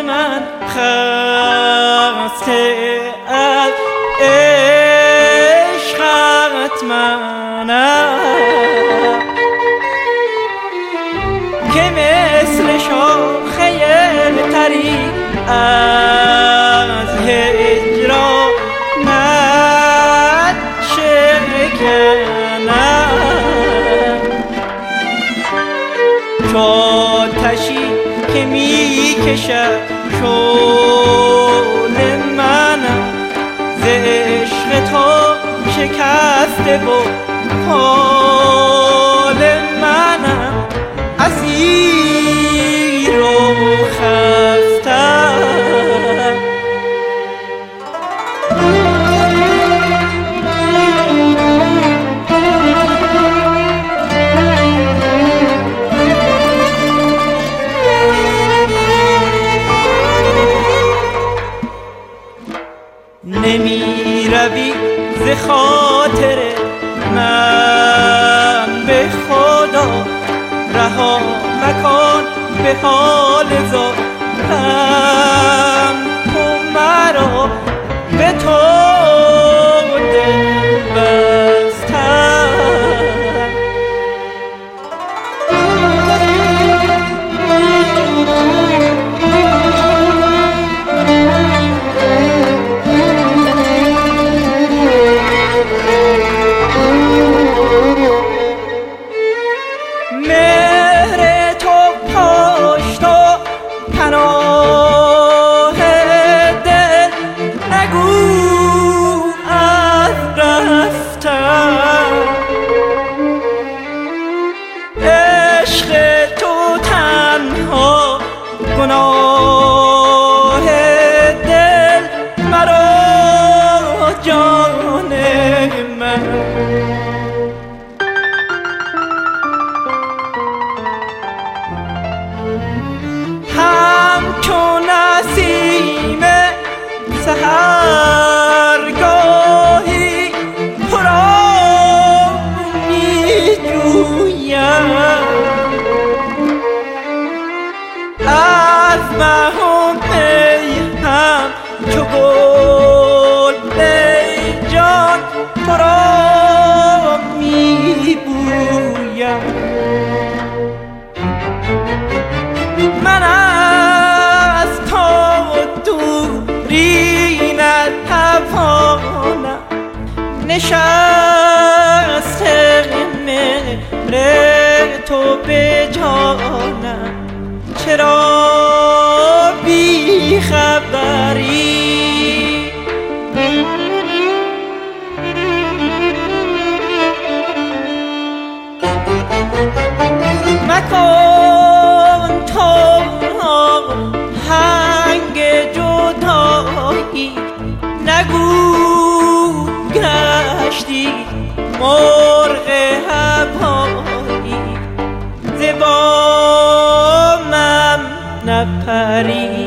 من خسته از عشقت منم که مثل شاخه تری از هجرانت شکنم چو آتشی که می کشد شعله منم ز عشق تو شکسته و حال منم اسیر و خستم نمی روی ز خاطر من به خدا رها مکن به حال ذاتم تو مرا به تو دل بستم مهر تو پشت و پناه دل نگو از رفتن عشق تو تنها گناه دل مرا جان من همچون نسیم سحرگاهی تو را می جویم از مه و می همچو گل ای جان تو را می بویم من از تو دوری نتوانم نشسته مهر تو به جانم چرا بی خبری مکن تو هنگ جدایی نگو گشتی مرغ هوایی ز بامم نپری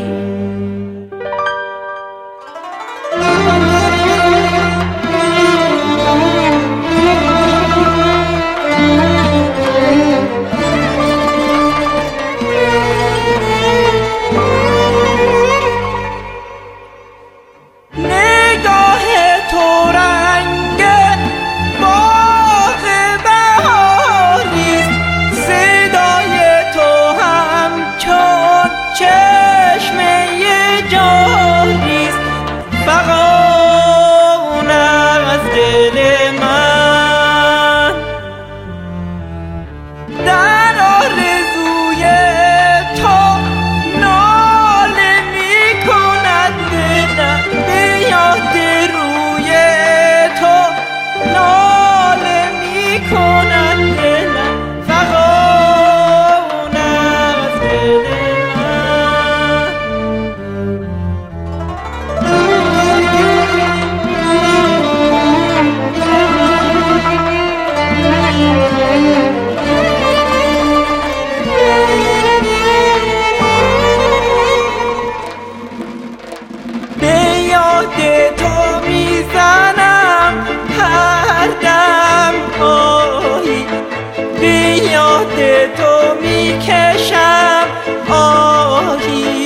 تو میکشم آهی